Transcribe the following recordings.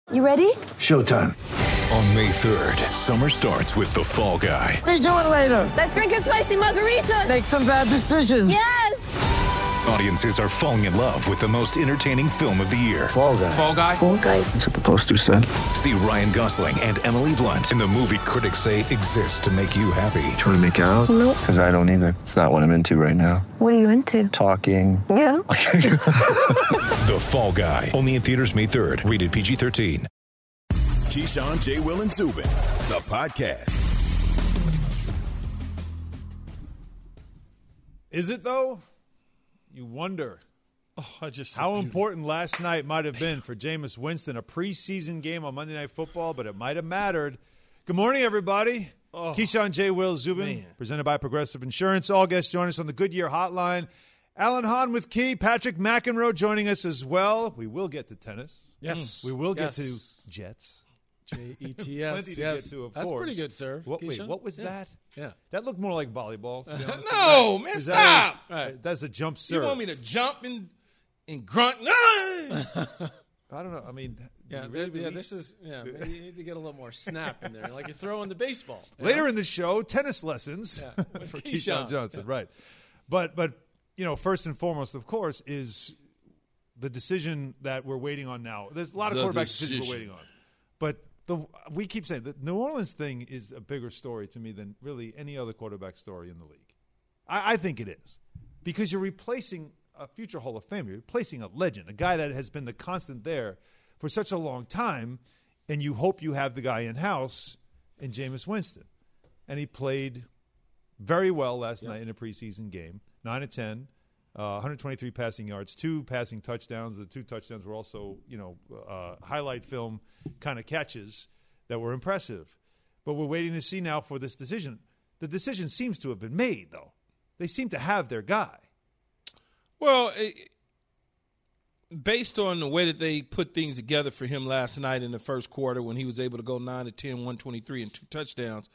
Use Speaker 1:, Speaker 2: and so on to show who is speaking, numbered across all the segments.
Speaker 1: You ready?
Speaker 2: Showtime.
Speaker 3: On May 3rd, summer starts with The Fall Guy.
Speaker 2: Let's do it later.
Speaker 1: Let's drink a spicy margarita.
Speaker 2: Make some bad decisions.
Speaker 1: Yes!
Speaker 3: Audiences are falling in love with the most entertaining film of the year.
Speaker 2: Fall Guy.
Speaker 4: Fall Guy?
Speaker 1: Fall guy.
Speaker 2: That's what the poster said.
Speaker 3: See Ryan Gosling and Emily Blunt in the movie critics say exists to make you happy.
Speaker 2: Trying to make it out?
Speaker 1: Nope.
Speaker 2: Because I don't either. It's not what I'm into right now.
Speaker 1: What are you into?
Speaker 2: Talking.
Speaker 1: Yeah.
Speaker 3: The Fall Guy. Only in theaters May 3rd. Rated PG-13.
Speaker 5: Keyshawn, J. Will, and Zubin, the podcast.
Speaker 6: Is it, though? You wonder how important last night might have been for Jameis Winston, a preseason game on Monday Night Football, but it might have mattered. Good morning, everybody. Keyshawn, J. Will, Zubin, presented by Progressive Insurance. All guests join us on the Goodyear Hotline. Alan Hahn with Key, Patrick McEnroe joining us as well. We will get to tennis.
Speaker 4: Yes.
Speaker 6: We will get to Jets.
Speaker 4: Jets.
Speaker 6: Plenty to get to, of
Speaker 4: That's
Speaker 6: course.
Speaker 4: pretty good, sir.
Speaker 6: Wait, what was that?
Speaker 4: Yeah.
Speaker 6: That looked more like volleyball. To be honest.
Speaker 7: No, man, stop.
Speaker 4: Right.
Speaker 6: That's a jump serve.
Speaker 7: You want me to jump and grunt? No.
Speaker 6: I don't know. I mean,
Speaker 4: Yeah, maybe you need to get a little more snap in there, like you're throwing the baseball.
Speaker 6: Later in the show, tennis lessons for Keyshawn Johnson, right? But first and foremost, of course, is the decision that we're waiting on now. There's a lot of quarterback decisions we're waiting on, but we keep saying the New Orleans thing is a bigger story to me than really any other quarterback story in the league. I think it is, because you're replacing a future Hall of Famer, you're replacing a legend, a guy that has been the constant there for such a long time, and you hope you have the guy in-house in Jameis Winston. And he played very well last night in a preseason game, 9 of 10, 123 passing yards, 2 passing touchdowns. The 2 touchdowns were also, highlight film kind of catches that were impressive. But we're waiting to see now for this decision. The decision seems to have been made, though. They seem to have their guy.
Speaker 7: Well, based on the way that they put things together for him last night in the first quarter when he was able to go 9 of 10, 123, and 2 touchdowns,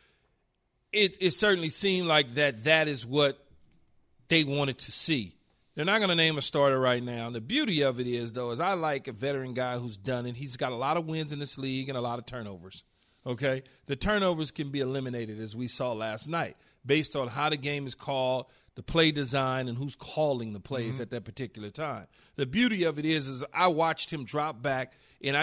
Speaker 7: it certainly seemed like that is what they wanted to see. They're not going to name a starter right now. The beauty of it is, though, is I like a veteran guy who's done it. He's got a lot of wins in this league and a lot of turnovers. Okay? The turnovers can be eliminated, as we saw last night, based on how the game is called, the play design, and who's calling the plays at that particular time. The beauty of it is I watched him drop back, and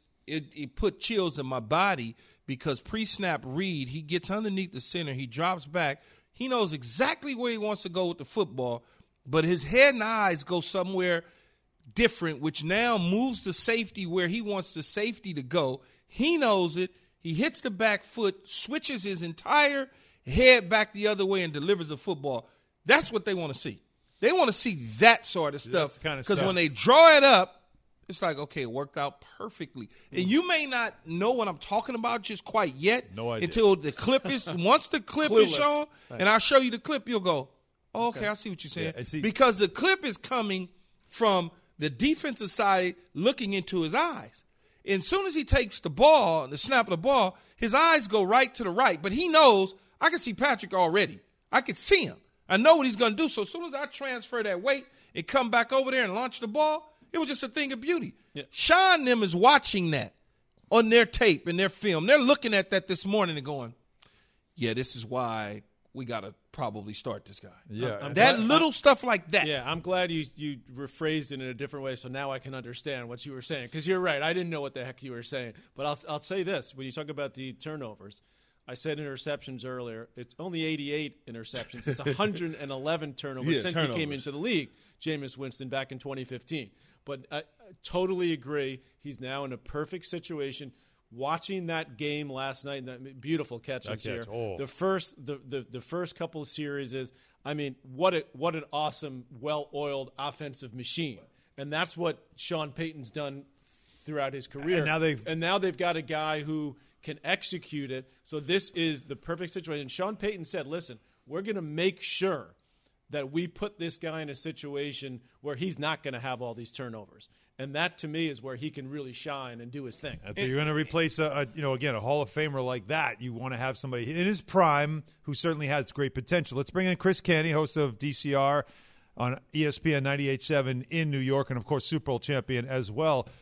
Speaker 7: it put chills in my body because pre-snap read, he gets underneath the center, he drops back. He knows exactly where he wants to go with the football, but his head and eyes go somewhere different, which now moves the safety where he wants the safety to go. He knows it. He hits the back foot, switches his entire head back the other way, and delivers the football. That's what they want to see. They want to see that sort of stuff. Because when they draw it up, it's like, okay, it worked out perfectly. And you may not know what I'm talking about just quite yet.
Speaker 6: No idea.
Speaker 7: Until the clip is – once the clip is shown, and I'll show you the clip, you'll go, oh, okay, I see what you're saying.
Speaker 6: Yeah,
Speaker 7: because the clip is coming from the defensive side looking into his eyes. And as soon as he takes the ball, the snap of the ball, his eyes go right to the right. But he knows I can see Patrick already. I can see him. I know what he's going to do. So as soon as I transfer that weight and come back over there and launch the ball, it was just a thing of beauty. Yeah. Sean and them is watching that on their tape and their film. They're looking at that this morning and going, yeah, this is why we got to probably start this guy.
Speaker 6: Yeah,
Speaker 7: little stuff like that.
Speaker 4: Yeah, I'm glad you rephrased it in a different way, so now I can understand what you were saying. Because you're right, I didn't know what the heck you were saying. But I'll say this: when you talk about the turnovers, I said interceptions earlier. It's only 88 interceptions. It's 111 turnovers since he came into the league, Jameis Winston, back in 2015. But I totally agree. He's now in a perfect situation. Watching that game last night, that beautiful catches here.
Speaker 6: Oh.
Speaker 4: The first couple of series is, I mean, what an awesome, well-oiled offensive machine, and that's what Sean Payton's done throughout his career. And now they've got a guy who can execute it. So this is the perfect situation. Sean Payton said, "Listen, we're going to make sure that we put this guy in a situation where he's not going to have all these turnovers." And that, to me, is where he can really shine and do his thing.
Speaker 6: If you're going to replace a Hall of Famer like that, you want to have somebody in his prime who certainly has great potential. Let's bring in Chris Canty, host of DCR on ESPN 98.7 in New York, and, of course, Super Bowl champion as well.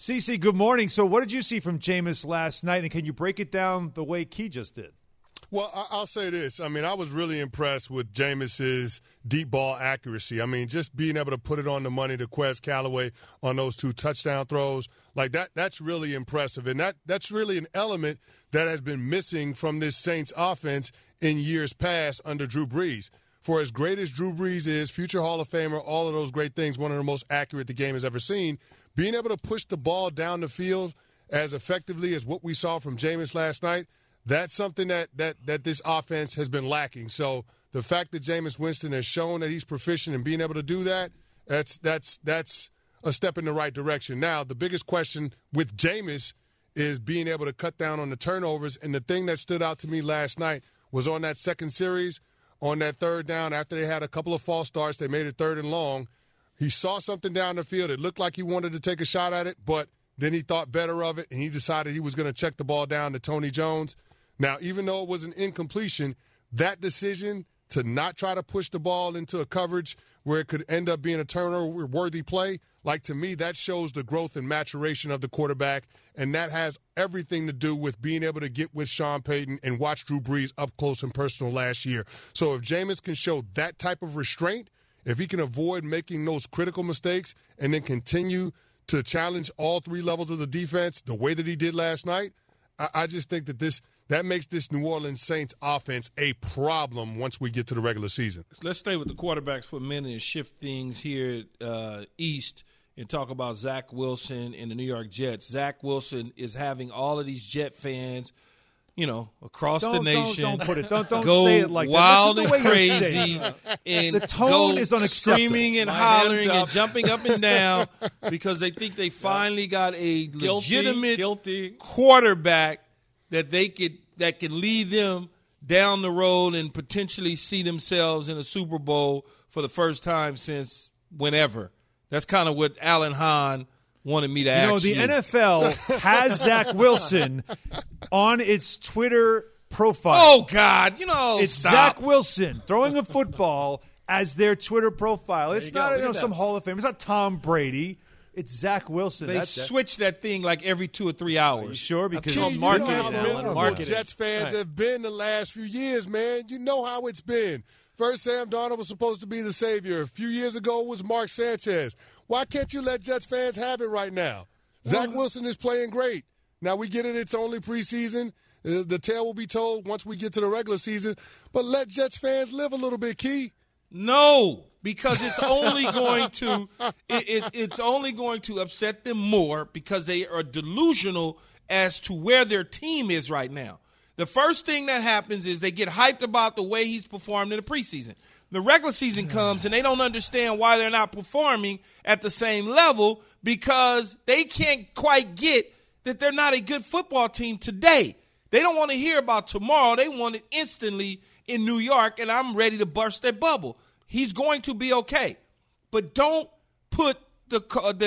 Speaker 6: CeCe, good morning. So what did you see from Jameis last night, and can you break it down the way Key just did?
Speaker 8: Well, I'll say this. I mean, I was really impressed with Jameis's deep ball accuracy. I mean, just being able to put it on the money to Quez Callaway on those 2 touchdown throws, like that's really impressive. And that's really an element that has been missing from this Saints offense in years past under Drew Brees. For as great as Drew Brees is, future Hall of Famer, all of those great things, one of the most accurate the game has ever seen, being able to push the ball down the field as effectively as what we saw from Jameis last night, that's something that this offense has been lacking. So the fact that Jameis Winston has shown that he's proficient in being able to do that, that's a step in the right direction. Now, the biggest question with Jameis is being able to cut down on the turnovers. And the thing that stood out to me last night was on that second series, on that third down, after they had a couple of false starts, they made it 3rd and long. He saw something down the field. It looked like he wanted to take a shot at it, but then he thought better of it, and he decided he was going to check the ball down to Tony Jones. Now, even though it was an incompletion, that decision to not try to push the ball into a coverage where it could end up being a turnover-worthy play, like to me, that shows the growth and maturation of the quarterback, and that has everything to do with being able to get with Sean Payton and watch Drew Brees up close and personal last year. So if Jameis can show that type of restraint, if he can avoid making those critical mistakes and then continue to challenge all 3 levels of the defense the way that he did last night, I just think that makes this New Orleans Saints offense a problem once we get to the regular season.
Speaker 7: Let's stay with the quarterbacks for a minute and shift things here east and talk about Zach Wilson and the New York Jets. Zach Wilson is having all of these Jet fans, across the nation.
Speaker 6: Don't put it. Don't
Speaker 7: go
Speaker 6: say it like
Speaker 7: wild
Speaker 6: that.
Speaker 7: and crazy, and
Speaker 6: the tone is unacceptable.
Speaker 7: Screaming and hollering and jumping up and down because they think they finally got a legitimate quarterback that can lead them down the road and potentially see themselves in a Super Bowl for the first time since whenever. That's kind of what Alan Hahn wanted me to ask you.
Speaker 6: The NFL has Zach Wilson on its Twitter profile.
Speaker 7: Oh, God.
Speaker 6: It's
Speaker 7: stop.
Speaker 6: Zach Wilson throwing a football as their Twitter profile. It's not some Hall of Fame. It's not Tom Brady. It's Zach Wilson.
Speaker 7: They switch that thing like every 2 or 3 hours.
Speaker 6: Are you sure? Because
Speaker 8: you know how miserable Jets fans have been the last few years, man. You know how it's been. First, Sam Darnold was supposed to be the savior. A few years ago, it was Mark Sanchez. Why can't you let Jets fans have it right now? Zach Wilson is playing great. Now, we get it. It's only preseason. The tale will be told once we get to the regular season. But let Jets fans live a little bit, Key.
Speaker 7: No, because it's only going to it's only going to upset them more because they are delusional as to where their team is right now. The first thing that happens is they get hyped about the way he's performed in the preseason. The regular season comes and they don't understand why they're not performing at the same level because they can't quite get that they're not a good football team today. They don't want to hear about tomorrow. They want it instantly in New York, and I'm ready to burst that bubble. He's going to be okay. But don't put the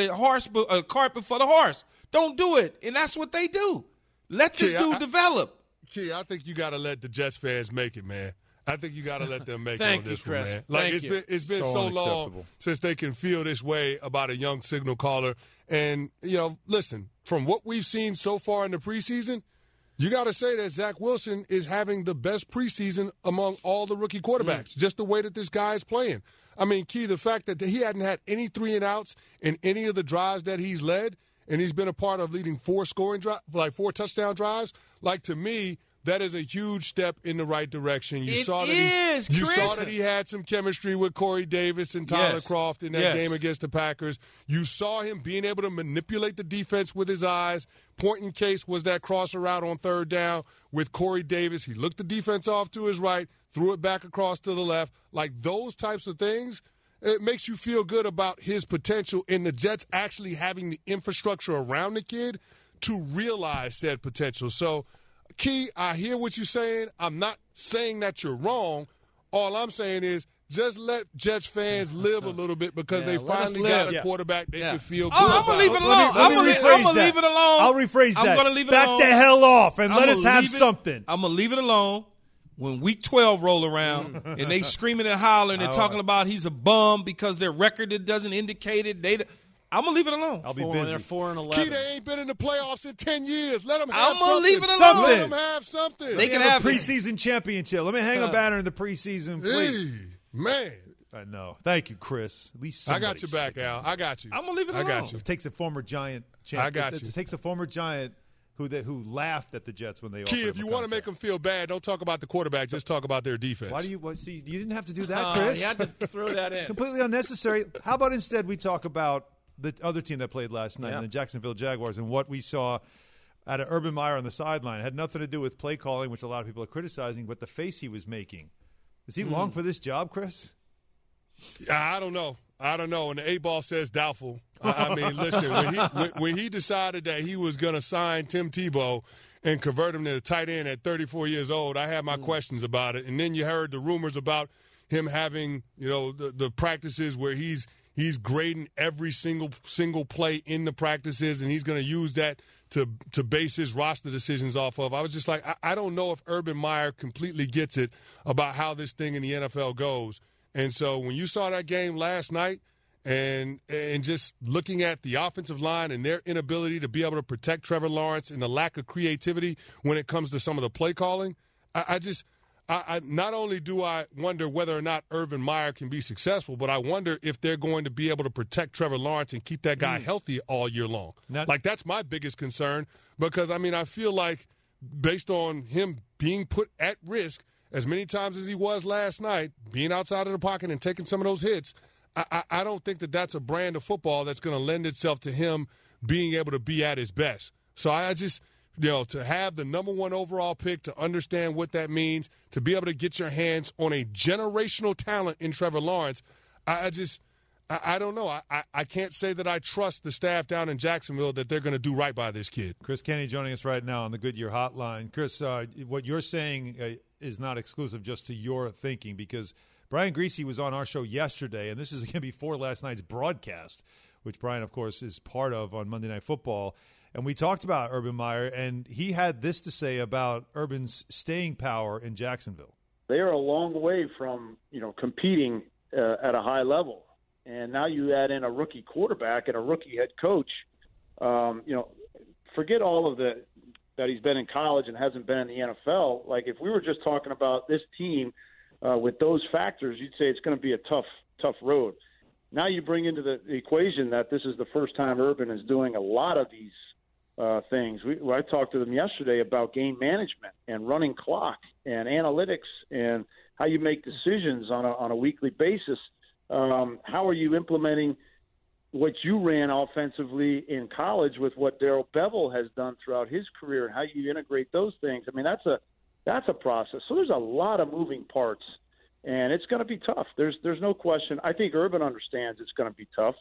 Speaker 7: cart before the horse. Don't do it. And that's what they do. Let this dude develop.
Speaker 8: Key, I think you got to let the Jets fans make it, man. I think you got to let them make it on this one, man. Like it's been so long since they can feel this way about a young signal caller. And, listen, from what we've seen so far in the preseason, you got to say that Zach Wilson is having the best preseason among all the rookie quarterbacks, just the way that this guy is playing. I mean, Key, the fact that he hadn't had any 3-and-outs in any of the drives that he's led, and he's been a part of leading 4 touchdown drives, to me, that is a huge step in the right direction. You saw that he had some chemistry with Corey Davis and Tyler Kroft in that game against the Packers. You saw him being able to manipulate the defense with his eyes. Point in case was that crosser route on 3rd down with Corey Davis. He looked the defense off to his right, threw it back across to the left. Like those types of things, it makes you feel good about his potential and the Jets actually having the infrastructure around the kid to realize said potential. So, Key, I hear what you're saying. I'm not saying that you're wrong. All I'm saying is just let Jets fans live a little bit because they finally got a quarterback they can feel good about.
Speaker 7: I'm going to leave it alone. I'm going to leave it alone.
Speaker 6: I'll rephrase that.
Speaker 7: I'm going to leave it
Speaker 6: alone. Back the hell off and let us have something.
Speaker 7: I'm going to leave it alone. When week 12 roll around and they screaming and hollering and talking about he's a bum because their record doesn't indicate it, I'm going to leave it alone.
Speaker 6: I'll be busy.
Speaker 4: They're 4-11.
Speaker 8: Key, they ain't been in the playoffs in 10 years. Let them have
Speaker 7: I'm
Speaker 8: something.
Speaker 7: gonna leave it alone.
Speaker 6: Something.
Speaker 8: Let them have something.
Speaker 7: They can
Speaker 6: have a
Speaker 7: it.
Speaker 6: preseason championship. Let me hang a banner in the preseason, please.
Speaker 8: Hey, man.
Speaker 6: I know. Thank you, Chris. At least
Speaker 8: I got your back, Al. I got you.
Speaker 7: I'm going to leave it alone.
Speaker 8: I got you.
Speaker 6: It takes a former Giant.
Speaker 8: I got
Speaker 6: It
Speaker 8: you.
Speaker 6: takes a former Giant who laughed at the Jets when they offered
Speaker 8: Key, if you want to make them feel bad, don't talk about the quarterback. Just talk about their defense.
Speaker 6: Why do you see? You didn't have to do that, Chris.
Speaker 4: You had to throw that in.
Speaker 6: Completely unnecessary. How about instead we talk about the other team that played last night,
Speaker 4: Yeah.
Speaker 6: the Jacksonville Jaguars, and what we saw out of Urban Meyer on the sideline. It had nothing to do with play calling, which a lot of people are criticizing, but the face he was making. Is he long for this job, Chris?
Speaker 8: I don't know. And the 8-ball says doubtful. I mean, listen, when he decided that he was going to sign Tim Tebow and convert him to a tight end at 34 years old, I had my questions about it. And then you heard the rumors about him having, the practices where he's grading every single play in the practices, and he's going to use that to base his roster decisions off of. I was just like, I don't know if Urban Meyer completely gets it about how this thing in the NFL goes. And so when you saw that game last night and just looking at the offensive line and their inability to be able to protect Trevor Lawrence and the lack of creativity when it comes to some of the play calling, I not only do I wonder whether or not Urban Meyer can be successful, but I wonder if they're going to be able to protect Trevor Lawrence and keep that guy healthy all year long. That's my biggest concern because, I feel like based on him being put at risk as many times as he was last night, being outside of the pocket and taking some of those hits, I don't think that that's a brand of football that's going to lend itself to him being able to be at his best. So I just, to have the number 1 overall pick, to understand what that means, to be able to get your hands on a generational talent in Trevor Lawrence, I don't know. I can't say that I trust the staff down in Jacksonville that they're going to do right by this kid.
Speaker 6: Chris Kenny joining us right now on the Goodyear Hotline. Chris, what you're saying is not exclusive just to your thinking, because Brian Griese was on our show yesterday, and this is again before last night's broadcast, which Brian, of course, is part of on Monday Night Football. And we talked about Urban Meyer, and he had this to say about Urban's staying power in Jacksonville.
Speaker 9: They are a long way from, competing at a high level. And now you add in a rookie quarterback and a rookie head coach. Forget all of that he's been in college and hasn't been in the NFL. Like, if we were just talking about this team with those factors, you'd say it's going to be a tough road. Now you bring into the equation that this is the first time Urban is doing a lot of these things. I talked to them yesterday about game management and running clock and analytics and how you make decisions on a weekly basis. How are you implementing what you ran offensively in college with what Darrell Bevell has done throughout his career, and how you integrate those things? That's a process. So there's a lot of moving parts, and it's going to be tough. There's no question. I think Urban understands it's going to be tough.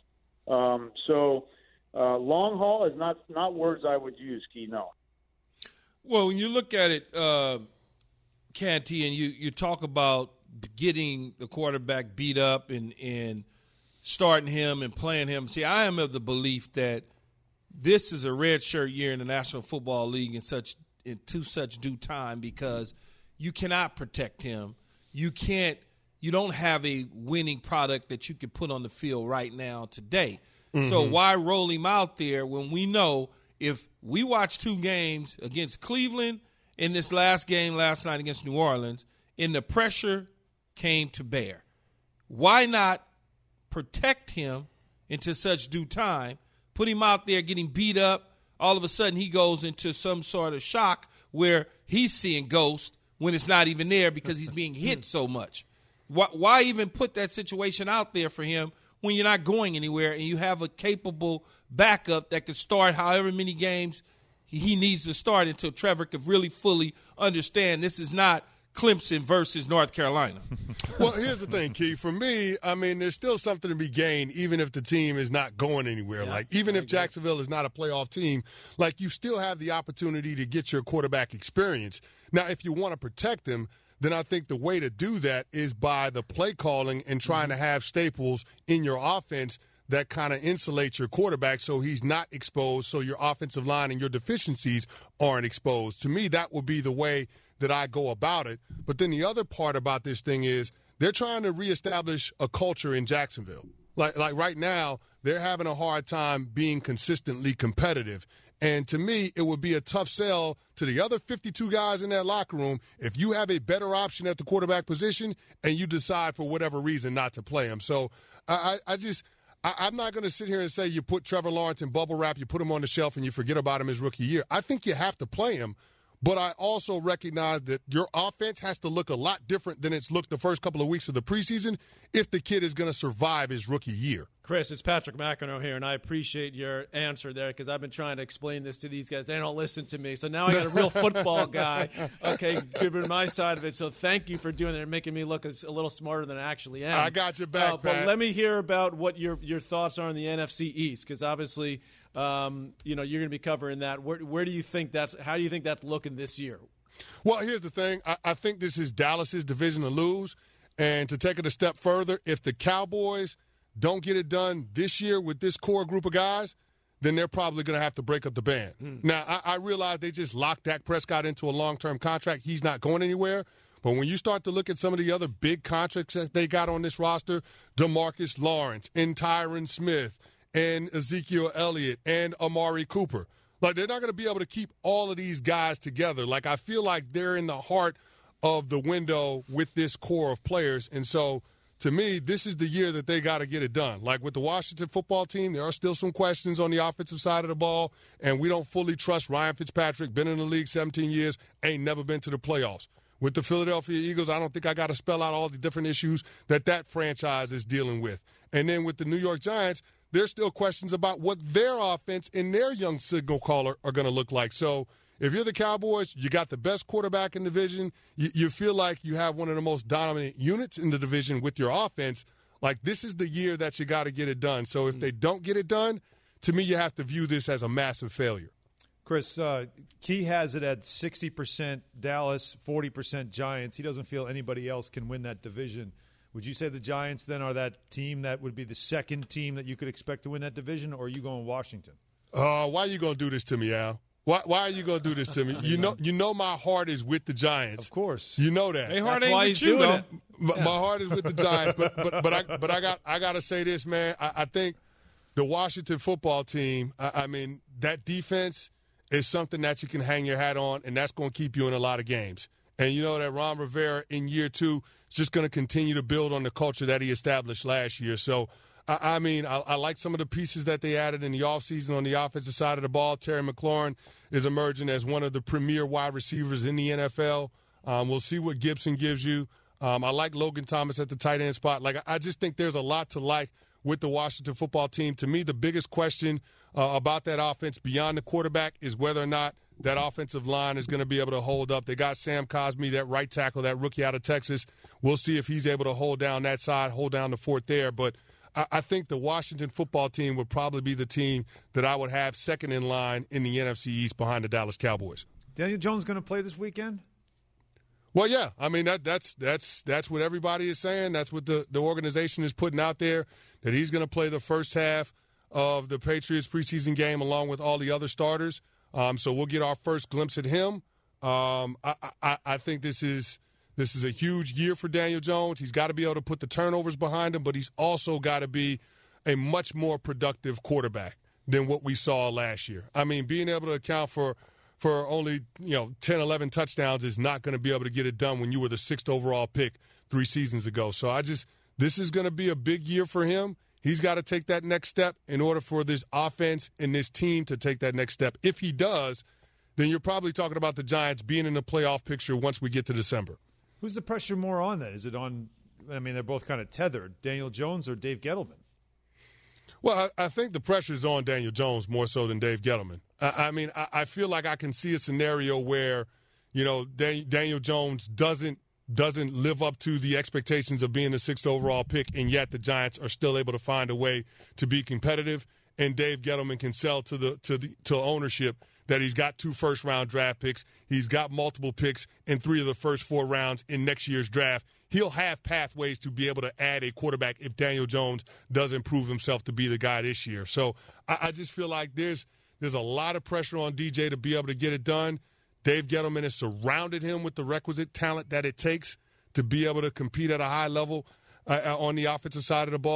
Speaker 9: Long haul is not words I would use, Key, no.
Speaker 7: Well, when you look at it, Canty, and you talk about getting the quarterback beat up and starting him and playing him. See, I am of the belief that this is a redshirt year in the National Football League to such due time, because you cannot protect him. You don't have a winning product that you can put on the field right now today. Mm-hmm. So why roll him out there when we know if we watch 2 games against Cleveland in this last game last night against New Orleans, and the pressure came to bear? Why not protect him into such due time, put him out there getting beat up, all of a sudden he goes into some sort of shock where he's seeing ghosts when it's not even there because he's being hit so much? Why even put that situation out there for him when you're not going anywhere and you have a capable backup that can start however many games he needs to start until Trevor could really fully understand this is not Clemson versus North Carolina?
Speaker 8: Well, here's the thing, Key. For me, there's still something to be gained even if the team is not going anywhere.
Speaker 4: Yeah,
Speaker 8: even if Jacksonville is not a playoff team, you still have the opportunity to get your quarterback experience. Now, if you want to protect him, then I think the way to do that is by the play calling and trying to have staples in your offense that kind of insulates your quarterback so he's not exposed, so your offensive line and your deficiencies aren't exposed. To me, that would be the way that I go about it. But then the other part about this thing is they're trying to reestablish a culture in Jacksonville. Like right now, they're having a hard time being consistently competitive. And to me, it would be a tough sell to the other 52 guys in that locker room if you have a better option at the quarterback position and you decide for whatever reason not to play him. So I'm not going to sit here and say you put Trevor Lawrence in bubble wrap, you put him on the shelf, and you forget about him his rookie year. I think you have to play him. But I also recognize that your offense has to look a lot different than it's looked the first couple of weeks of the preseason if the kid is going to survive his rookie year.
Speaker 4: Chris, it's Patrick McEnroe here, and I appreciate your answer there because I've been trying to explain this to these guys. They don't listen to me. So now I got a real football guy, giving my side of it. So thank you for doing that and making me look a little smarter than I actually am.
Speaker 8: I got your back,
Speaker 4: Pat. But let me hear about what your thoughts are on the NFC East because obviously you're going to be covering that. Where do you think how do you think that's looking this year?
Speaker 8: Well, here's the thing. I think this is Dallas's division to lose. And to take it a step further, if the Cowboys don't get it done this year with this core group of guys, then they're probably going to have to break up the band. Now, I realize they just locked Dak Prescott into a long-term contract. He's not going anywhere. But when you start to look at some of the other big contracts that they got on this roster, DeMarcus Lawrence and Tyron Smith and Ezekiel Elliott and Amari Cooper, like they're not going to be able to keep all of these guys together. Like I feel like they're in the heart of the window with this core of players. And so, to me, this is the year that they got to get it done. Like with the Washington football team, there are still some questions on the offensive side of the ball, and we don't fully trust Ryan Fitzpatrick, been in the league 17 years, ain't never been to the playoffs. With the Philadelphia Eagles, I don't think I got to spell out all the different issues that franchise is dealing with. And then with the New York Giants, there's still questions about what their offense and their young signal caller are going to look like. So, if you're the Cowboys, you got the best quarterback in the division. You feel like you have one of the most dominant units in the division with your offense. Like, this is the year that you got to get it done. So if they don't get it done, to me, you have to view this as a massive failure.
Speaker 6: Chris, Key has it at 60% Dallas, 40% Giants. He doesn't feel anybody else can win that division. Would you say the Giants then are that team that would be the second team that you could expect to win that division, or are you going Washington?
Speaker 8: Why are you going to do this to me, Al? Why are you going to do this to me? You know my heart is with the Giants.
Speaker 6: Of course.
Speaker 8: You know that.
Speaker 7: Hey, heart ain't with you, though.
Speaker 8: My heart is with the Giants, but I got to say this, man. I think the Washington football team, I mean, that defense is something that you can hang your hat on, and that's going to keep you in a lot of games. And you know that Ron Rivera in year 2 is just going to continue to build on the culture that he established last year. So, I mean, I like some of the pieces that they added in the offseason on the offensive side of the ball. Terry McLaurin is emerging as one of the premier wide receivers in the NFL. We'll see what Gibson gives you. I like Logan Thomas at the tight end spot. Like, I just think there's a lot to like with the Washington football team. To me, the biggest question about that offense beyond the quarterback is whether or not that offensive line is going to be able to hold up. They got Sam Cosmi, that right tackle, that rookie out of Texas. We'll see if he's able to hold down that side, hold down the fort there. But I think the Washington football team would probably be the team that I would have second in line in the NFC East behind the Dallas Cowboys.
Speaker 6: Daniel Jones going to play this weekend?
Speaker 8: Well, yeah. I mean, that's what everybody is saying. That's what the organization is putting out there, that he's going to play the first half of the Patriots preseason game along with all the other starters. So we'll get our first glimpse at him. I think this is a huge year for Daniel Jones. He's got to be able to put the turnovers behind him, but he's also got to be a much more productive quarterback than what we saw last year. I mean, being able to account for only 10, 11 touchdowns is not going to be able to get it done when you were the 6th overall pick 3 seasons ago. So this is going to be a big year for him. He's got to take that next step in order for this offense and this team to take that next step. If he does, then you're probably talking about the Giants being in the playoff picture once we get to December.
Speaker 6: Who's the pressure more on then? Is it on – I mean, they're both kind of tethered, Daniel Jones or Dave Gettleman?
Speaker 8: Well, I think the pressure is on Daniel Jones more so than Dave Gettleman. I mean, I feel like I can see a scenario where, Daniel Jones doesn't live up to the expectations of being the 6th overall pick, and yet the Giants are still able to find a way to be competitive, and Dave Gettleman can sell to ownership that he's got 2 first-round draft picks. He's got multiple picks in 3 of the first 4 rounds in next year's draft. He'll have pathways to be able to add a quarterback if Daniel Jones doesn't prove himself to be the guy this year. So I just feel like there's a lot of pressure on DJ to be able to get it done. Dave Gettleman has surrounded him with the requisite talent that it takes to be able to compete at a high level on the offensive side of the ball.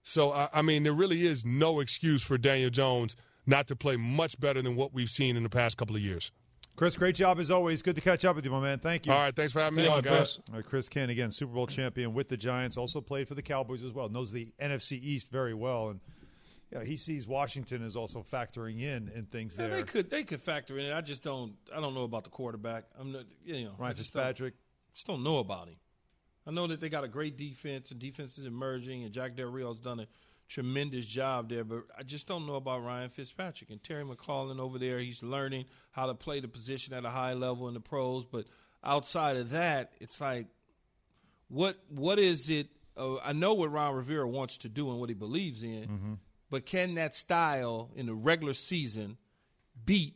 Speaker 8: So, I mean, there really is no excuse for Daniel Jones not to play much better than what we've seen in the past couple of years.
Speaker 6: Chris, great job as always. Good to catch up with you, my man. Thank you.
Speaker 8: All right, thanks for having me on, guys.
Speaker 6: All right, Chris Ken, again, Super Bowl champion with the Giants, also played for the Cowboys as well, knows the NFC East very well, and he sees Washington as also factoring in things there.
Speaker 7: They could factor in it. I don't know about the quarterback.
Speaker 6: Ryan Fitzpatrick.
Speaker 7: Just don't know about him. I know that they got a great defense, and defense is emerging, and Jack Del Rio's done a tremendous job there, but I just don't know about Ryan Fitzpatrick. And Terry McLaurin over there, he's learning how to play the position at a high level in the pros. But outside of that, it's like, what is it? I know what Ron Rivera wants to do and what he believes in, but can that style in the regular season beat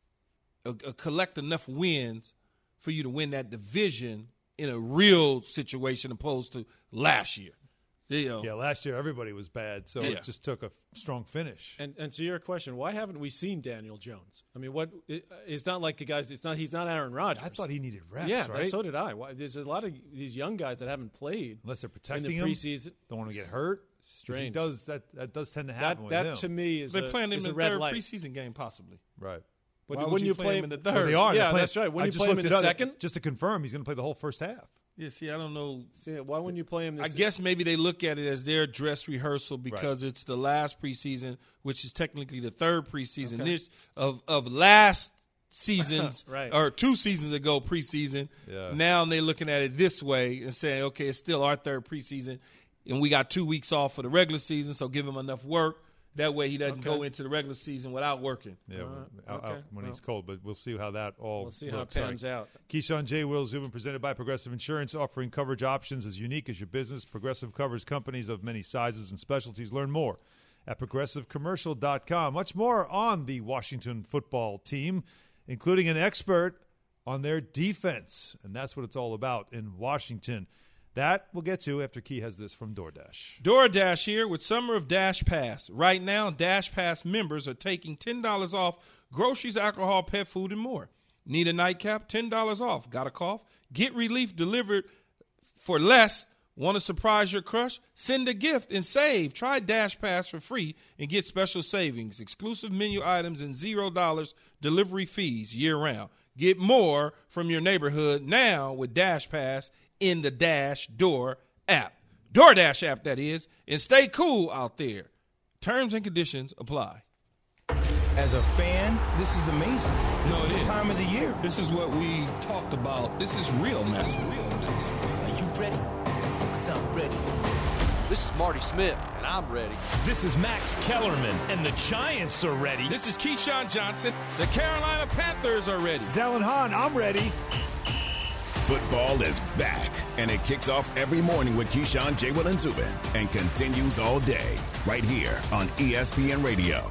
Speaker 7: collect enough wins for you to win that division in a real situation opposed to last year?
Speaker 6: Yeah, last year everybody was bad, so it just took a strong finish.
Speaker 4: And to your question, why haven't we seen Daniel Jones? I mean, it's not like the guys. He's not Aaron Rodgers.
Speaker 6: I thought he needed reps.
Speaker 4: Yeah,
Speaker 6: right?
Speaker 4: So did I. There's a lot of these young guys that haven't played
Speaker 6: unless they're protecting
Speaker 4: in the preseason.
Speaker 6: Don't want to get hurt.
Speaker 4: Strange.
Speaker 6: That does tend to happen with him.
Speaker 4: That to me is
Speaker 7: they're playing him in the
Speaker 4: red
Speaker 7: third
Speaker 4: light.
Speaker 7: preseason game, possibly.
Speaker 6: Right.
Speaker 7: But wouldn't you play him in the third?
Speaker 6: Well, they are.
Speaker 4: Yeah, that's right. Wouldn't you play him in the second?
Speaker 6: Just to confirm, he's going to play the whole first half.
Speaker 7: Yeah, see, I don't know.
Speaker 4: Why wouldn't you play him?
Speaker 7: I guess maybe they look at it as their dress rehearsal because it's the last preseason, which is technically the third preseason of last seasons or 2 seasons ago preseason. Yeah. Now they're looking at it this way and saying, okay, it's still our third preseason, and we got 2 weeks off for the regular season, so give him enough work. That way he doesn't go into the regular season without working.
Speaker 6: Yeah, out when he's cold. But we'll see how that all
Speaker 4: We'll see how it pans out.
Speaker 6: Keyshawn, J. Will, Zubin, presented by Progressive Insurance, offering coverage options as unique as your business. Progressive covers companies of many sizes and specialties. Learn more at ProgressiveCommercial.com. Much more on the Washington football team, including an expert on their defense. And that's what it's all about in Washington. That we'll get to after Key has this from DoorDash.
Speaker 7: DoorDash here with Summer of Dash Pass. Right now, Dash Pass members are taking $10 off groceries, alcohol, pet food, and more. Need a nightcap? $10 off. Got a cough? Get relief delivered for less. Want to surprise your crush? Send a gift and save. Try Dash Pass for free and get special savings, exclusive menu items, and $0 delivery fees year-round. Get more from your neighborhood now with Dash Pass in the Dash Door app. DoorDash app, that is. And stay cool out there. Terms and conditions apply.
Speaker 10: As a fan, this is amazing. This is the time of the year.
Speaker 11: This is what we talked about. This is real, man.
Speaker 12: Are you ready? Because I'm ready. This is Marty Smith, and I'm ready.
Speaker 13: This is Max Kellerman, and the Giants are ready.
Speaker 7: This is Keyshawn Johnson. The Carolina Panthers are ready.
Speaker 6: This is Alan Hahn. I'm ready.
Speaker 5: Football is back, and it kicks off every morning with Keyshawn, J. Will, and Zubin, and continues all day right here on ESPN Radio.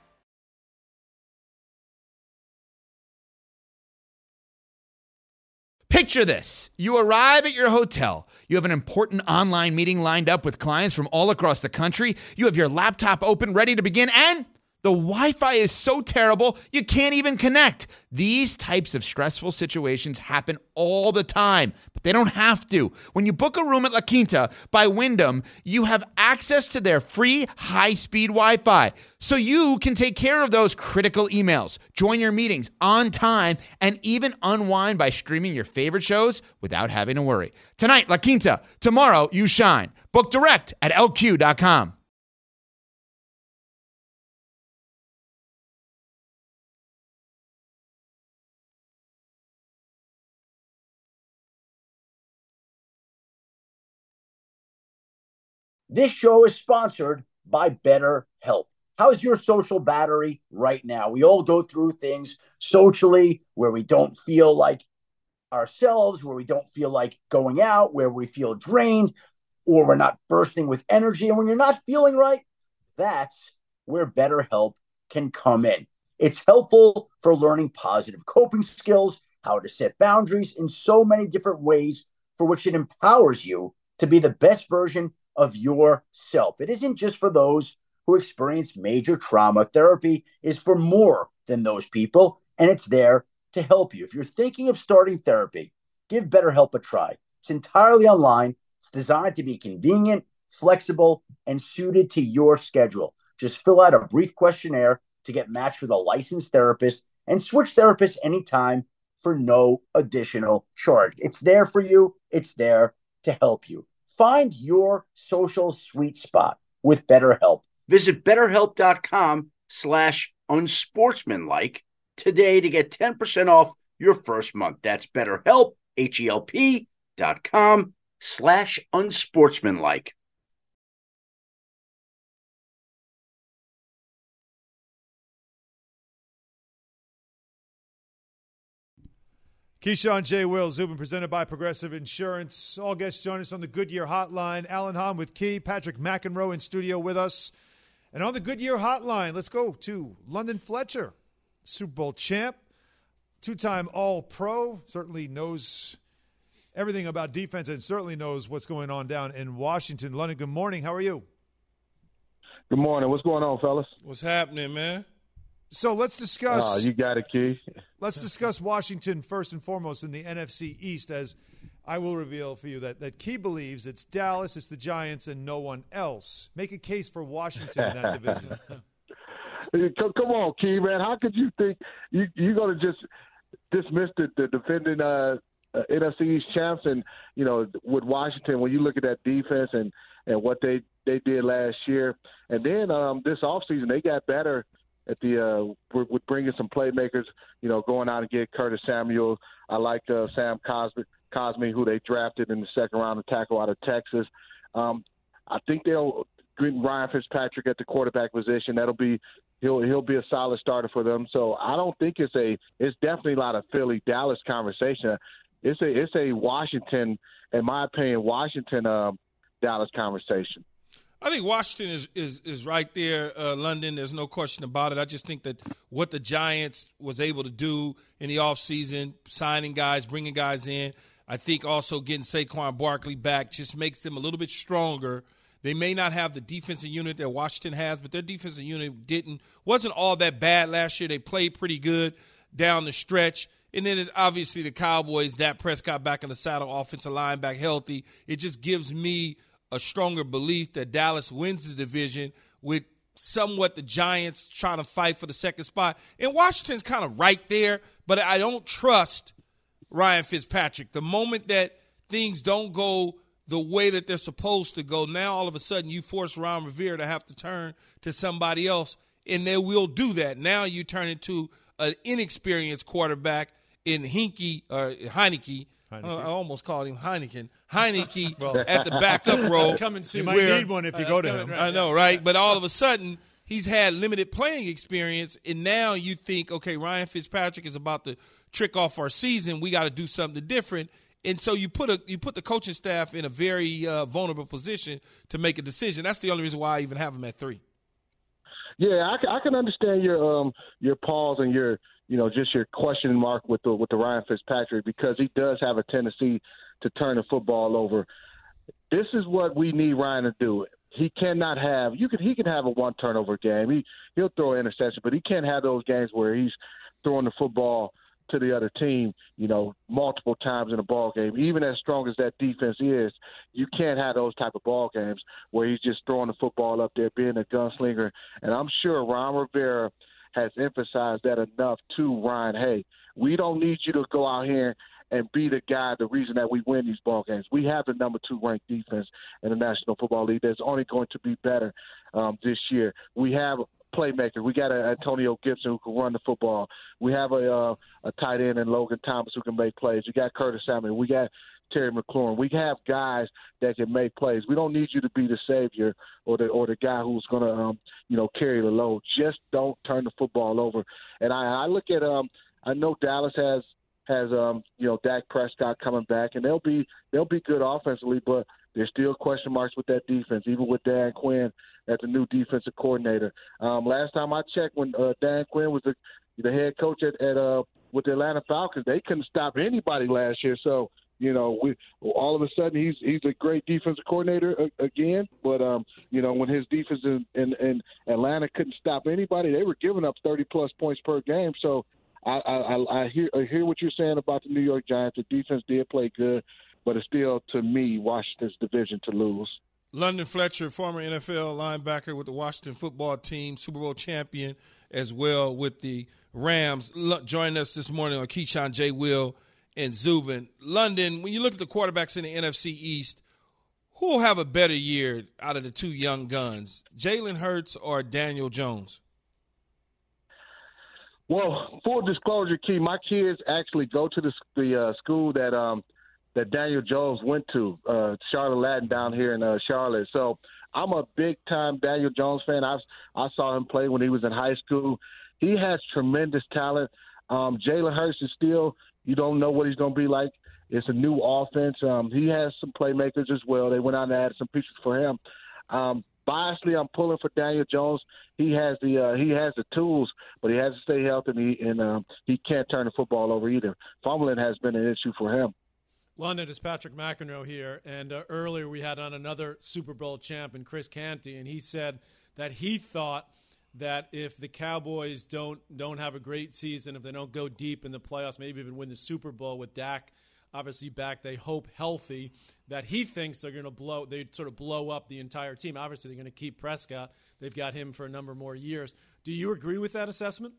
Speaker 14: Picture this. You arrive at your hotel. You have an important online meeting lined up with clients from all across the country. You have your laptop open, ready to begin, and the Wi-Fi is so terrible, you can't even connect. These types of stressful situations happen all the time, but they don't have to. When you book a room at La Quinta by Wyndham, you have access to their free high-speed Wi-Fi, so you can take care of those critical emails, join your meetings on time, and even unwind by streaming your favorite shows without having to worry. Tonight, La Quinta. Tomorrow, you shine. Book direct at LQ.com.
Speaker 15: This show is sponsored by BetterHelp. How's your social battery right now? We all go through things socially where we don't feel like ourselves, where we don't feel like going out, where we feel drained, or we're not bursting with energy. And when you're not feeling right, that's where BetterHelp can come in. It's helpful for learning positive coping skills, how to set boundaries in so many different ways, for which it empowers you to be the best version of yourself. It isn't just for those who experience major trauma. Therapy is for more than those people, and it's there to help you. If you're thinking of starting therapy, give BetterHelp a try. It's entirely online. It's designed to be convenient, flexible, and suited to your schedule. Just fill out a brief questionnaire to get matched with a licensed therapist and switch therapists anytime for no additional charge. It's there for you. It's there to help you. Find your social sweet spot with BetterHelp. Visit BetterHelp.com/unsportsmanlike today to get 10% off your first month. That's BetterHelp, HELP.com/unsportsmanlike.
Speaker 6: Keyshawn, J. Will, Zubin, presented by Progressive Insurance. All guests join us on the Goodyear Hotline. Alan Hahn with Key, Patrick McEnroe in studio with us. And on the Goodyear Hotline, let's go to London Fletcher, Super Bowl champ, two-time All-Pro, certainly knows everything about defense and certainly knows what's going on down in Washington. London, good morning. How are you?
Speaker 16: Good morning. What's going on, fellas?
Speaker 7: What's happening, man?
Speaker 6: So let's discuss.
Speaker 16: You got it, Key.
Speaker 6: Let's discuss Washington first and foremost in the NFC East, as I will reveal for you that Key believes it's Dallas, it's the Giants, and no one else. Make a case for Washington in that division.
Speaker 16: Come on, Key, man. How could you think you're going to just dismiss the defending NFC East champs? And, you know, with Washington, when you look at that defense and what they did last year, and then this offseason they got better at the with bringing some playmakers, you know, going out and get Curtis Samuel. I like Sam Cosmi, who they drafted in the second round of tackle out of Texas. I think they'll bring Ryan Fitzpatrick at the quarterback position. He'll be a solid starter for them. So I don't think it's definitely not a Philly Dallas conversation. It's a Washington, in my opinion, Dallas conversation.
Speaker 7: I think Washington is right there, London. There's no question about it. I just think that what the Giants was able to do in the offseason, signing guys, bringing guys in, I think also getting Saquon Barkley back just makes them a little bit stronger. They may not have the defensive unit that Washington has, but their defensive unit wasn't all that bad last year. They played pretty good down the stretch. And then obviously the Cowboys, Dak Prescott back in the saddle, offensive line back healthy. It just gives me a stronger belief that Dallas wins the division, with somewhat the Giants trying to fight for the second spot. And Washington's kind of right there, but I don't trust Ryan Fitzpatrick. The moment that things don't go the way that they're supposed to go, now all of a sudden you force Ron Rivera to have to turn to somebody else, and they will do that. Now you turn into an inexperienced quarterback in Heineke. I almost called him Heineken. Heineke at the backup role.
Speaker 6: You might need one if you go to him.
Speaker 7: I know, right? But all of a sudden, he's had limited playing experience, and now you think, okay, Ryan Fitzpatrick is about to trick off our season. We got to do something different. And so you put the coaching staff in a very vulnerable position to make a decision. That's the only reason why I even have him at 3.
Speaker 16: Yeah, I can understand your pause and your just your question mark with the Ryan Fitzpatrick, because he does have a tendency to turn the football over. This is what we need Ryan to do. He cannot have he can have a one turnover game. He'll throw an interception, but he can't have those games where he's throwing the football to the other team, multiple times in a ball game. Even as strong as that defense is, you can't have those type of ball games where he's just throwing the football up there, being a gunslinger. And I'm sure Ron Rivera has emphasized that enough to Ryan. Hey, we don't need you to go out here and be the guy, the reason that we win these ball games. We have the number 2 ranked defense in the National Football League that's only going to be better this year. We have playmaker. We got Antonio Gibson who can run the football. We have a tight end in Logan Thomas who can make plays. We got Curtis Samuel. We got Terry McLaurin. We have guys that can make plays. We don't need you to be the savior or the guy who's going to carry the load. Just don't turn the football over. And I look at I know Dallas has Dak Prescott coming back, and they'll be good offensively, but there's still question marks with that defense, even with Dan Quinn as the new defensive coordinator. Last time I checked, when Dan Quinn was the head coach with the Atlanta Falcons, they couldn't stop anybody last year. So, all of a sudden he's a great defensive coordinator again. But when his defense in Atlanta couldn't stop anybody, they were giving up 30+ points per game. So I hear what you're saying about the New York Giants. The defense did play good, but it's still, to me, Washington's division to lose.
Speaker 7: London Fletcher, former NFL linebacker with the Washington football team, Super Bowl champion as well with the Rams, joining us this morning on Keyshawn, J. Will, and Zubin. London, when you look at the quarterbacks in the NFC East, who will have a better year out of the two young guns, Jalen Hurts or Daniel Jones?
Speaker 16: Well, full disclosure, Key, my kids actually go to the school that Daniel Jones went to, Charlotte Latin down here in Charlotte. So I'm a big-time Daniel Jones fan. I saw him play when he was in high school. He has tremendous talent. Jalen Hurts is still, you don't know what he's going to be like. It's a new offense. He has some playmakers as well. They went out and added some pieces for him. Biasly, I'm pulling for Daniel Jones. He has the tools, but he has to stay healthy, and he can't turn the football over either. Fumbling has been an issue for him.
Speaker 4: London, it's Patrick McEnroe here, and earlier we had on another Super Bowl champ, and Chris Canty, and he said that he thought that if the Cowboys don't have a great season, if they don't go deep in the playoffs, maybe even win the Super Bowl with Dak obviously back, they hope healthy, that he thinks they'd sort of blow up the entire team. Obviously, they're going to keep Prescott. They've got him for a number more years. Do you agree with that assessment?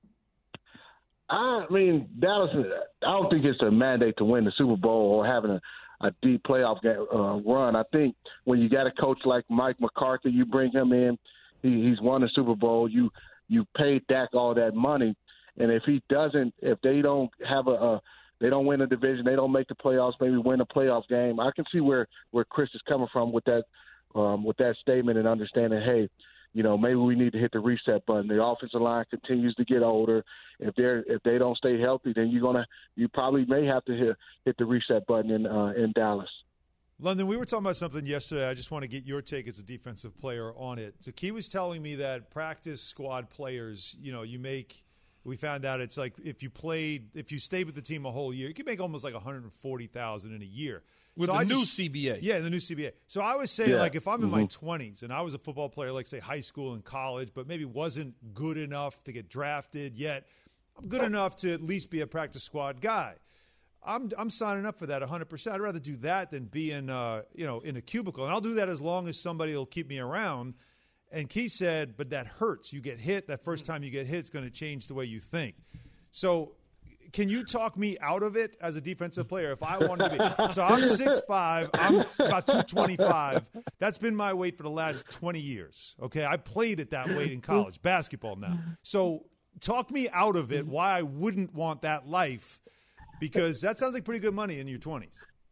Speaker 16: I mean, Dallas, I don't think it's a mandate to win the Super Bowl or having a deep playoff run. I think when you got a coach like Mike McCarthy, you bring him in, he's won the Super Bowl, you paid Dak all that money, and if they don't have they don't win a division, they don't make the playoffs, maybe win a playoff game, I can see where Chris is coming from with that statement and understanding, hey, maybe we need to hit the reset button. The offensive line continues to get older. If they don't stay healthy, then you probably may have to hit the reset button in Dallas.
Speaker 6: London, we were talking about something yesterday. I just want to get your take as a defensive player on it. So Key was telling me that practice squad players, we found out it's like if you stayed with the team a whole year, you could make almost like $140,000 in a year.
Speaker 7: With the new CBA.
Speaker 6: Yeah, the new CBA. So I was saying, if I'm in my 20s and I was a football player, like, say, high school and college, but maybe wasn't good enough to get drafted yet, I'm good enough to at least be a practice squad guy. I'm signing up for that 100%. I'd rather do that than be in a cubicle. And I'll do that as long as somebody will keep me around. And Key said, but that hurts. You get hit. That first time you get hit, it's going to change the way you think. So can you talk me out of it as a defensive player if I wanted to be? So I'm 6'5", I'm about 225. That's been my weight for the last 20 years, okay? I played at that weight in college, basketball now. So talk me out of it, why I wouldn't want that life, because that sounds like pretty good money in your 20s.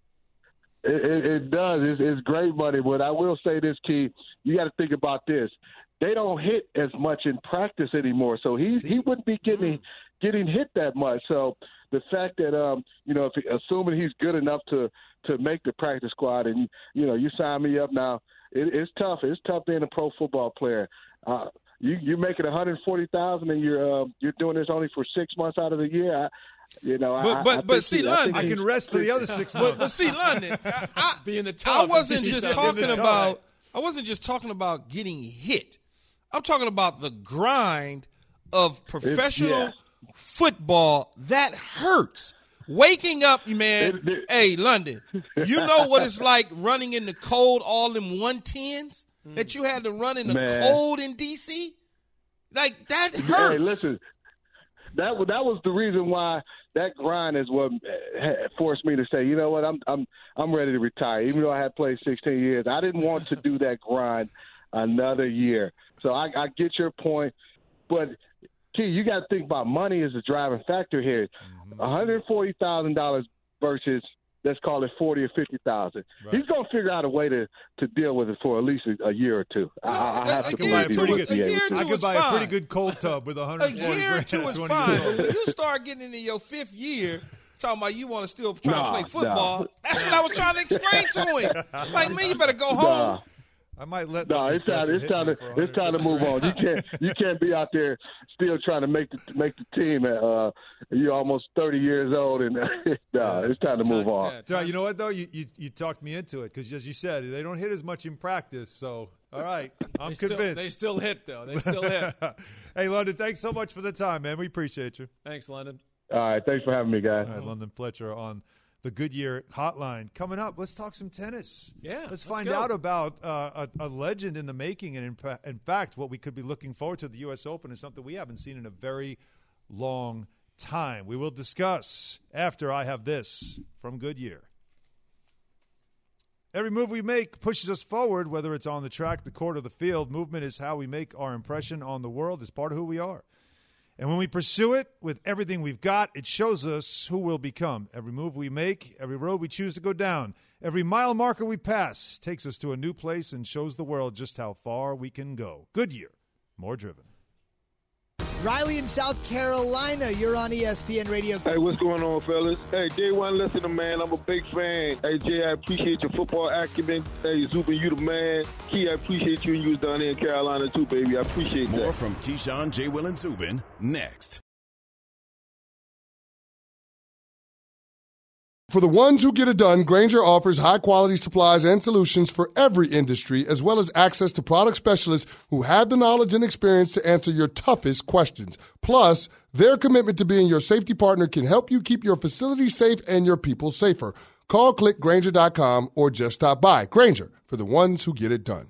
Speaker 16: It does. It's great money. But I will say this, Key, you got to think about this. They don't hit as much in practice anymore, so he wouldn't be getting hit that much. So the fact that assuming he's good enough to make the practice squad, and you sign me up now, it's tough. It's tough being a pro football player. You make it $140,000, and you're doing this only for 6 months out of the year.
Speaker 7: But see, London,
Speaker 6: I can rest for the other 6 months.
Speaker 7: But see, London, I wasn't just talking about getting hit. I'm talking about the grind of professional football that hurts. Waking up, man. Hey, London, you know what it's like running in the cold, all in 110s that you had to run in the cold in D.C.? Like, that hurts.
Speaker 16: Hey, listen, that was the reason why that grind is what forced me to say, you know what, I'm ready to retire. Even though I had played 16 years, I didn't want to do that grind another year. So I get your point. But, Key, you got to think about money as a driving factor here. $140,000 versus, let's call it $40,000 or $50,000. Right. He's going to figure out a way to deal with it for at least a year or two. I could buy
Speaker 6: a pretty good cold tub with $140,000.
Speaker 7: A year or two is fine, but when you start getting into your fifth year, talking about you want to still try to play football, that's what I was trying to explain to him. Like, man, you better go home.
Speaker 6: I might let.
Speaker 16: No, it's time to move on. You can't be out there still trying to make the team. You're almost 30 years old, and it's time to move on.
Speaker 6: So, you know what though? You talked me into it because, as you said, they don't hit as much in practice. So, all right, I'm convinced.
Speaker 4: They still hit though. They still hit.
Speaker 6: Hey, London, thanks so much for the time, man. We appreciate you.
Speaker 4: Thanks, London.
Speaker 16: All right, thanks for having me, guys.
Speaker 6: All right, London Fletcher on the Goodyear Hotline. Coming up, let's talk some tennis.
Speaker 4: Yeah,
Speaker 6: let's find out about a legend in the making. And in fact, what we could be looking forward to the U.S. Open is something we haven't seen in a very long time. We will discuss after I have this from Goodyear. Every move we make pushes us forward, whether it's on the track, the court, or the field. Movement is how we make our impression on the world. It's part of who we are. And when we pursue it with everything we've got, it shows us who we'll become. Every move we make, every road we choose to go down, every mile marker we pass takes us to a new place and shows the world just how far we can go. Goodyear, more driven.
Speaker 17: Riley in South Carolina, you're on ESPN Radio.
Speaker 18: Hey, what's going on, fellas? Hey, J1 listener, man. I'm a big fan. Hey, Jay, I appreciate your football acumen. Hey, Zubin, you the man. Key, I appreciate you and you was down there in Carolina, too, baby. I appreciate that.
Speaker 5: More from Keyshawn, J. Will, and Zubin next.
Speaker 19: For the ones who get it done, Grainger offers high-quality supplies and solutions for every industry, as well as access to product specialists who have the knowledge and experience to answer your toughest questions. Plus, their commitment to being your safety partner can help you keep your facility safe and your people safer. Call, click Grainger.com, or just stop by. Grainger, for the ones who get it done.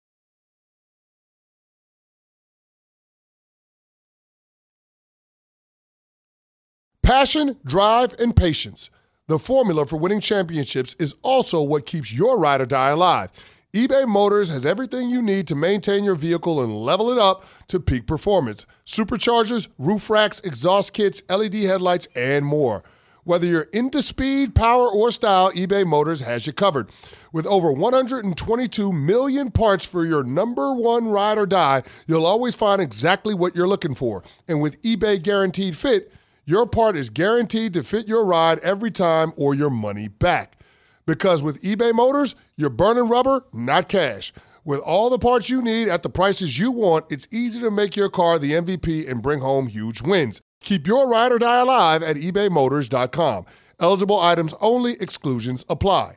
Speaker 19: Passion, drive, and patience. The formula for winning championships is also what keeps your ride or die alive. eBay Motors has everything you need to maintain your vehicle and level it up to peak performance. Superchargers, roof racks, exhaust kits, LED headlights, and more. Whether you're into speed, power, or style, eBay Motors has you covered. With over 122 million parts for your number one ride or die, you'll always find exactly what you're looking for. And with eBay Guaranteed Fit, your part is guaranteed to fit your ride every time or your money back. Because with eBay Motors, you're burning rubber, not cash. With all the parts you need at the prices you want, it's easy to make your car the MVP and bring home huge wins. Keep your ride or die alive at ebaymotors.com. Eligible items only. Exclusions apply.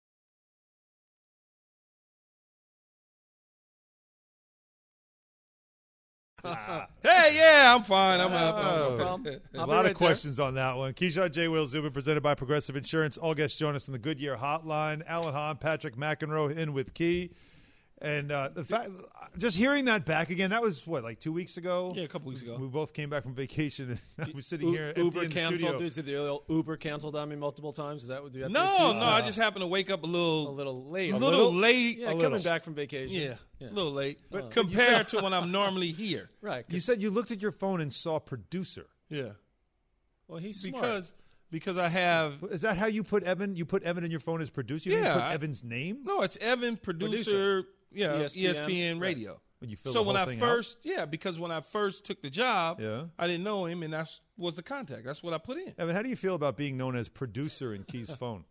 Speaker 7: Hey, yeah, I'm fine. I'm
Speaker 6: a lot of questions on that one. Keyshawn, J. Will, Zubin, presented by Progressive Insurance. All guests join us on the Goodyear Hotline. Alan Hahn, Patrick McEnroe in with Key. And the fact, just hearing that back again, that was what, like 2 weeks ago?
Speaker 7: Yeah, a couple weeks ago.
Speaker 6: We both came back from vacation. And I was sitting here.
Speaker 4: Uber
Speaker 6: in the
Speaker 4: canceled.
Speaker 6: studio.
Speaker 4: Did the Uber canceled on me multiple times? Is that what you had to
Speaker 7: No,
Speaker 4: excuse?
Speaker 7: I just happened to wake up a little
Speaker 4: late.
Speaker 7: A little late.
Speaker 4: Yeah, coming back from vacation.
Speaker 7: Yeah, a little late. But compared to when I'm normally here.
Speaker 4: Right.
Speaker 6: You said you looked at your phone and saw producer.
Speaker 7: Yeah.
Speaker 4: Well, he's smart.
Speaker 7: Because I have.
Speaker 6: Is that how you put Evan? You put Evan in your phone as producer? You didn't put Evan's name?
Speaker 7: No, it's Evan, producer. Yeah, ESPN Radio.
Speaker 6: When you fill
Speaker 7: so
Speaker 6: the
Speaker 7: when
Speaker 6: whole
Speaker 7: I
Speaker 6: thing
Speaker 7: first,
Speaker 6: out?
Speaker 7: because when I first took the job,
Speaker 6: Yeah.
Speaker 7: I didn't know him, and that was the contact. That's what I put in.
Speaker 6: Evan, how do you feel about being known as producer in Key's phone?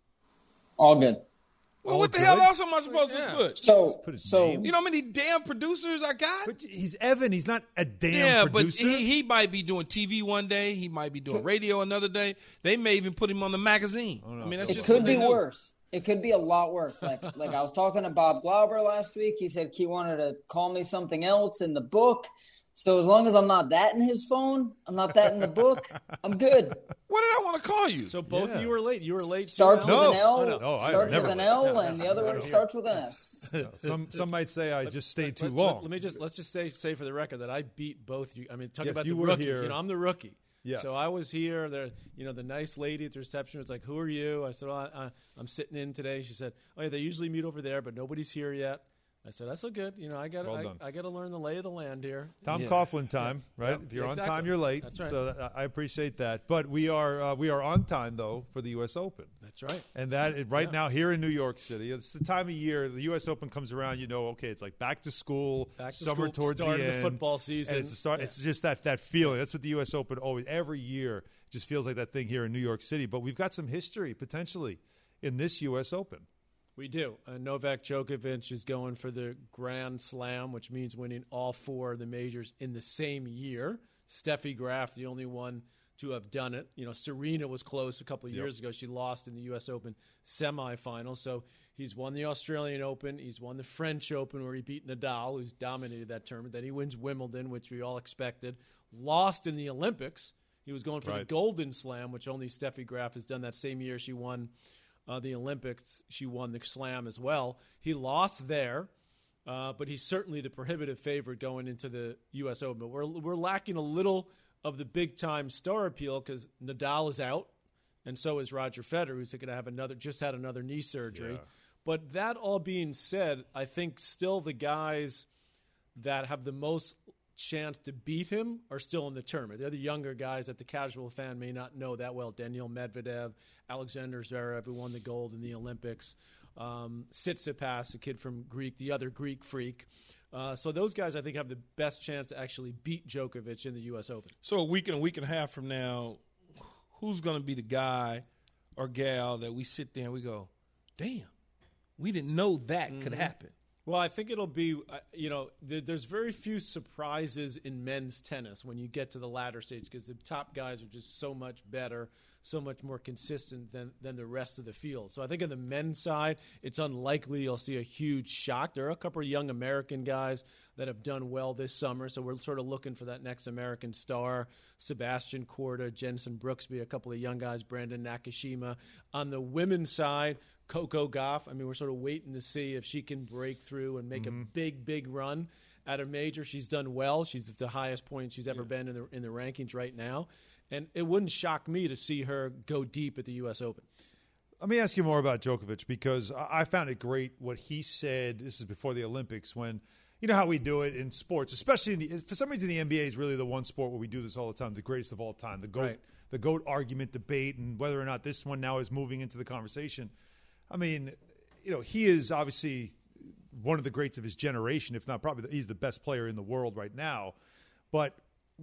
Speaker 20: All good.
Speaker 7: Well, what the hell else am I supposed to put?
Speaker 20: So
Speaker 7: you know how many damn producers I got?
Speaker 6: But he's Evan. He's not a damn producer.
Speaker 7: But he might be doing TV one day. He might be doing radio another day. They may even put him on the magazine.
Speaker 6: Oh, no.
Speaker 7: I mean, that's
Speaker 20: it
Speaker 7: just
Speaker 20: could
Speaker 7: what
Speaker 20: be
Speaker 7: they do.
Speaker 20: worse. It could be a lot worse. Like I was talking to Bob Glauber last week. He said he wanted to call me something else in the book. So as long as I'm not that in his phone, I'm not that in the book, I'm good.
Speaker 7: What did I want to call you?
Speaker 4: So both of you were late. You were late.
Speaker 20: Starts
Speaker 4: too,
Speaker 20: with
Speaker 4: Al?
Speaker 20: an L.
Speaker 6: No,
Speaker 20: starts with an L, and the other one
Speaker 6: Never.
Speaker 20: starts with an S.
Speaker 6: Some might say I just stayed too long.
Speaker 4: Let's just say for the record that I beat both you. I mean, talking
Speaker 6: Yes,
Speaker 4: about
Speaker 6: you
Speaker 4: the
Speaker 6: were
Speaker 4: rookie.
Speaker 6: here.
Speaker 4: You know, I'm the rookie.
Speaker 6: Yes.
Speaker 4: So I was here. There, the nice lady at the reception was like, "Who are you?" I said, "I'm sitting in today." She said, "Oh yeah, they usually meet over there, but nobody's here yet." I said, "That's so good. I got to learn the lay of the land here."
Speaker 6: Tom Coughlin time, right?
Speaker 4: Yep,
Speaker 6: If you're
Speaker 4: exactly.
Speaker 6: on time, you're late.
Speaker 4: That's right.
Speaker 6: So I appreciate that. But we are on time though for the U.S. Open.
Speaker 4: That's right.
Speaker 6: And that now here in New York City, it's the time of year the U.S. Open comes around. Okay, it's like back to school, summer towards
Speaker 4: start
Speaker 6: the
Speaker 4: of
Speaker 6: end,
Speaker 4: the football season.
Speaker 6: And it's just that feeling. That's what the U.S. Open always every year just feels like that thing here in New York City. But we've got some history potentially in this U.S. Open.
Speaker 4: We do. Novak Djokovic is going for the Grand Slam, which means winning all four of the majors in the same year. Steffi Graf, the only one to have done it. Serena was close a couple of years ago. She lost in the U.S. Open semifinal. So he's won the Australian Open. He's won the French Open where he beat Nadal, who's dominated that tournament. Then he wins Wimbledon, which we all expected. Lost in the Olympics. He was going for the Golden Slam, which only Steffi Graf has done. That same year she won the Olympics. She won the Slam as well. He lost there, but he's certainly the prohibitive favorite going into the U.S. Open. But we're lacking a little of the big-time star appeal because Nadal is out, and so is Roger Federer, who's going to have had another knee surgery. Yeah. But that all being said, I think still the guys that have the most chance to beat him are still in the tournament. The other younger guys that the casual fan may not know that well: Daniil Medvedev, Alexander Zverev, who won the gold in the Olympics, Tsitsipas, a kid from Greek, the other Greek freak. So those guys, I think, have the best chance to actually beat Djokovic in the U.S. Open.
Speaker 7: So a week and a half from now, who's going to be the guy or gal that we sit there and we go, damn, we didn't know that could happen?
Speaker 4: Well, I think it'll be, there's very few surprises in men's tennis when you get to the latter stage because the top guys are just so much better, so much more consistent than the rest of the field. So I think on the men's side, it's unlikely you'll see a huge shock. There are a couple of young American guys that have done well this summer, so we're sort of looking for that next American star. Sebastian Korda, Jensen Brooksby, a couple of young guys, Brandon Nakashima. On the women's side, Coco Gauff. I mean, we're sort of waiting to see if she can break through and make a big run at a major. She's done well. She's at the highest point she's ever been in the rankings right now. And it wouldn't shock me to see her go deep at the U.S. Open.
Speaker 6: Let me ask you more about Djokovic because I found it great what he said. This is before the Olympics when, you know how we do it in sports, especially for some reason the NBA is really the one sport where we do this all the time, the greatest of all time, the GOAT argument, debate, and whether or not this one now is moving into the conversation. I mean, he is obviously one of the greats of his generation, if not probably he's the best player in the world right now. But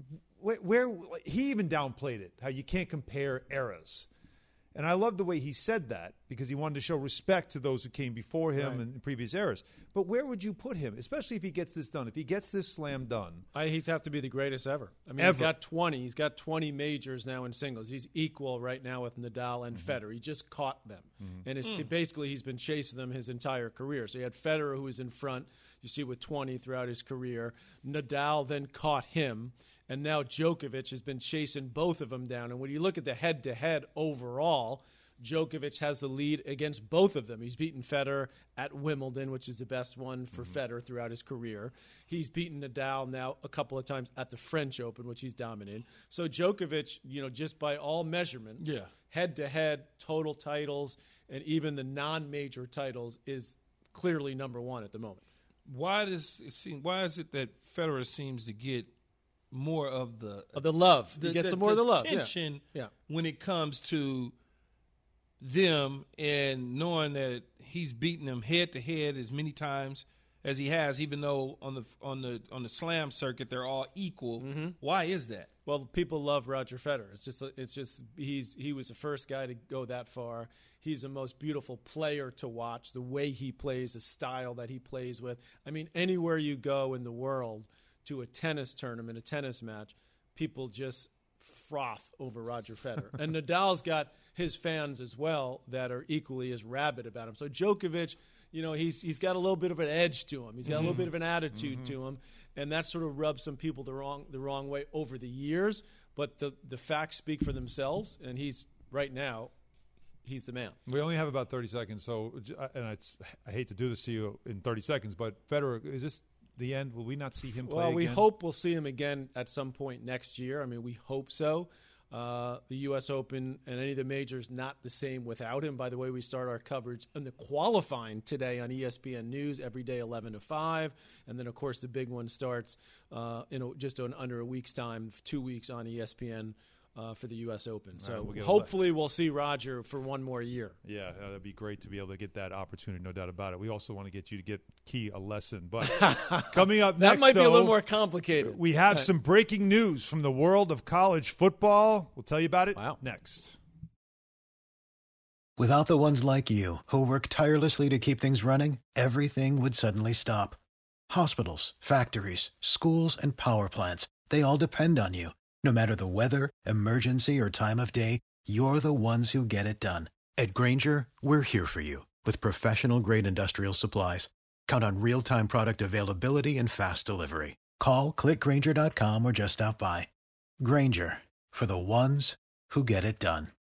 Speaker 6: where he even downplayed it, how you can't compare eras. And I love the way he said that because he wanted to show respect to those who came before him in previous eras. But where would you put him, especially if he gets this done? If he gets this slam done.
Speaker 4: He'd have to be the greatest ever. I mean, he's got 20. He's got 20 majors now in singles. He's equal right now with Nadal and Federer. He just caught them. And basically he's been chasing them his entire career. So you had Federer, who was in front, you see, with 20 throughout his career. Nadal then caught him. And now Djokovic has been chasing both of them down. And when you look at the head-to-head overall, Djokovic has the lead against both of them. He's beaten Federer at Wimbledon, which is the best one for Federer throughout his career. He's beaten Nadal now a couple of times at the French Open, which he's dominated. So Djokovic, just by all measurements, head-to-head, total titles, and even the non-major titles is clearly number one at the moment.
Speaker 7: Why is it that Federer seems to get more of the
Speaker 4: love? He gets some more of the love.
Speaker 7: Attention when it comes to them and knowing that he's beaten them head to head as many times as he has, even though on the slam circuit they're all equal. Why is that?
Speaker 4: Well, people love Roger Federer. It's just he was the first guy to go that far. He's the most beautiful player to watch. The way he plays, the style that he plays with. I mean, anywhere you go in the world to a tennis tournament, a tennis match, people just froth over Roger Federer. And Nadal's got his fans as well that are equally as rabid about him. So Djokovic, he's got a little bit of an edge to him. He's got a little bit of an attitude to him, and that sort of rubs some people the wrong way over the years. But the facts speak for themselves, and he's the man.
Speaker 6: We only have about 30 seconds, I hate to do this to you in 30 seconds, but Federer, is this the end? Will we not see him play again?
Speaker 4: Well, we hope we'll see him again at some point next year. I mean, we hope so. The U.S. Open and any of the majors not the same without him. By the way, we start our coverage in the qualifying today on ESPN News every day 11 to 5. And then, of course, the big one starts under a week's time, 2 weeks on ESPN for the U.S. Open. So hopefully we'll see Roger for one more year.
Speaker 6: Yeah, that'd be great to be able to get that opportunity, no doubt about it. We also want to get you to get Key a lesson. But coming up next,
Speaker 4: that might be a little more complicated.
Speaker 6: We have some breaking news from the world of college football. We'll tell you about it next.
Speaker 21: Without the ones like you, who work tirelessly to keep things running, everything would suddenly stop. Hospitals, factories, schools, and power plants, they all depend on you. No matter the weather, emergency, or time of day, you're the ones who get it done. At Grainger, we're here for you with professional-grade industrial supplies. Count on real-time product availability and fast delivery. Call, click Grainger.com, or just stop by. Grainger, for the ones who get it done.